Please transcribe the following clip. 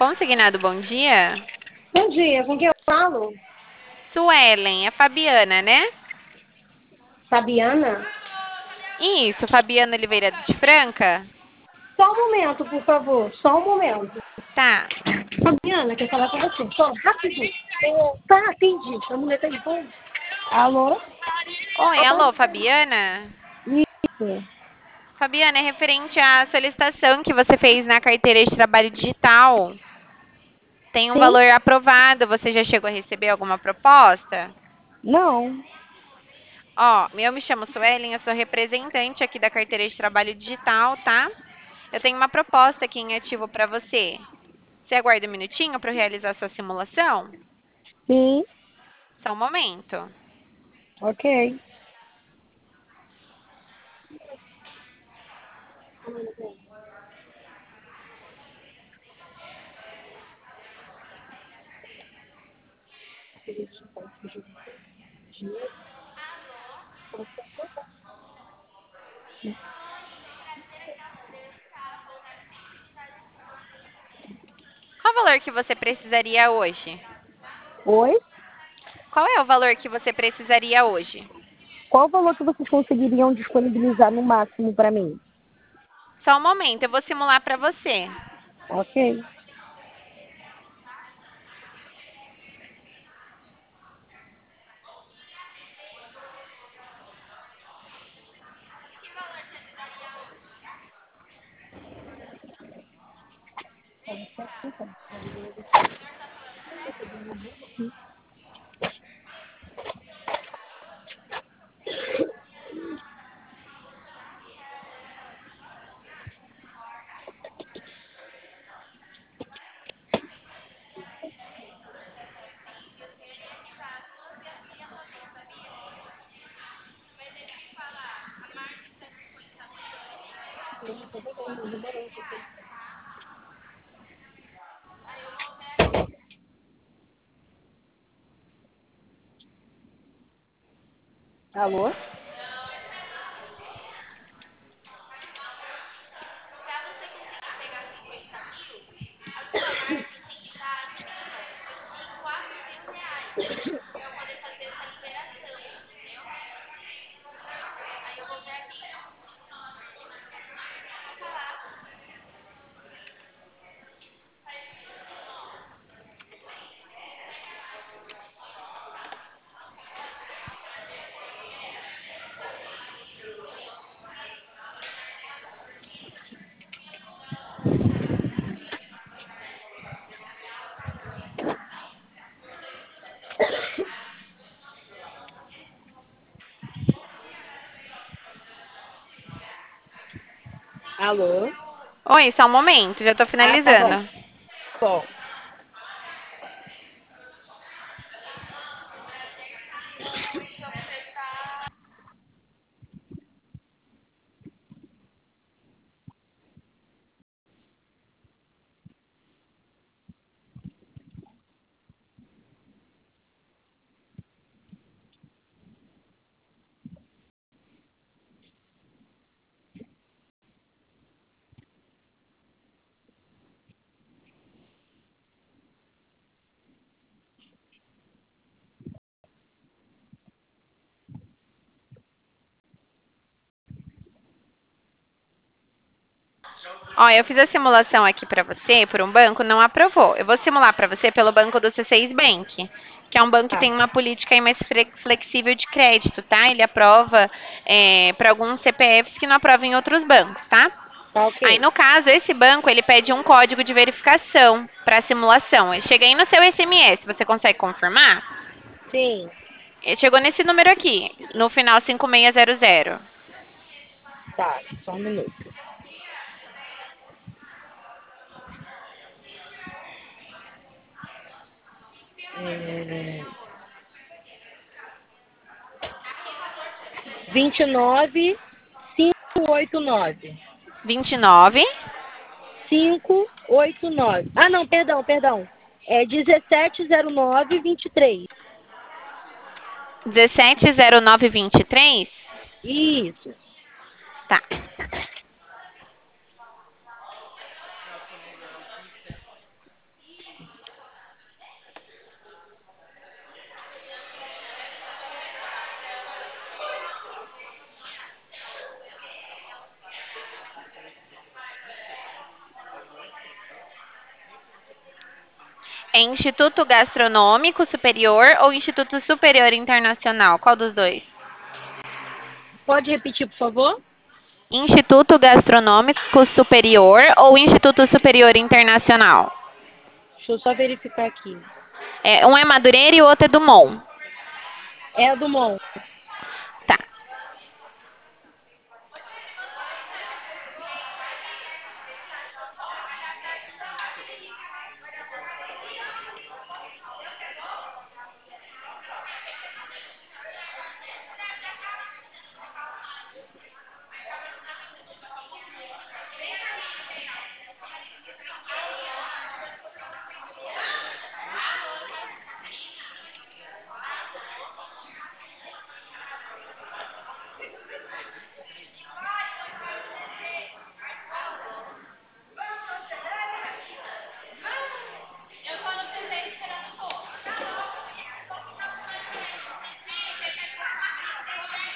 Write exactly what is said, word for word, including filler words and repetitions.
Consignado, bom dia. Bom dia, com quem eu falo? Suelen, é Fabiana, né? Fabiana? Isso, Fabiana Oliveira de Franca? Só um momento, por favor, só um momento. Tá. Fabiana, quer falar com você? Só, rapidinho. Eu- Tá, atendi. A mulher tá aí, bom? Alô? Oi, alô, Fabiana? Isso. Fabiana, é referente à solicitação que você fez na carteira de trabalho digital. Tem um Sim? valor aprovado, você já chegou a receber alguma proposta? Não. Ó, eu me chamo Suelen, eu sou representante aqui da carteira de trabalho digital, tá? Eu tenho uma proposta aqui em ativo para você. Você aguarda um minutinho para eu realizar sua simulação? Sim. Só um momento. Ok. Qual o valor que você precisaria hoje? Oi? Qual é o valor que você precisaria hoje? Qual o valor que vocês conseguiriam disponibilizar no máximo para mim? Só um momento, eu vou simular para você. Ok. Alô? Alô? Oi, só um momento, já estou Ah, tá bom. finalizando. Bom. Ó, eu fiz a simulação aqui para você por um banco, não aprovou. Eu vou simular para você pelo banco do C seis Bank, que é um banco que Tá. tem uma política aí mais fle- flexível de crédito, tá? Ele aprova para alguns C P Fs que não aprovam em outros bancos, tá? Tá Aí, ok. no caso, esse banco, ele pede um código de verificação para a simulação. Ele chega aí no seu S M S, você consegue confirmar? Sim. Ele chegou nesse número aqui, no final cinco seis zero zero. Tá, só um minuto. É... vinte e nove, cinco oito nove. vinte e nove, cinco oito nove. Ah, não, perdão, perdão. É dezessete zero nove vinte e três. dezessete zero nove vinte e três. Isso. Tá. É Instituto Gastronômico Superior ou Instituto Superior Internacional? Qual dos dois? Pode repetir, por favor? Instituto Gastronômico Superior ou Instituto Superior Internacional? Deixa eu só verificar aqui. É, um é Madureira e o outro é Dumont. É a do Mon.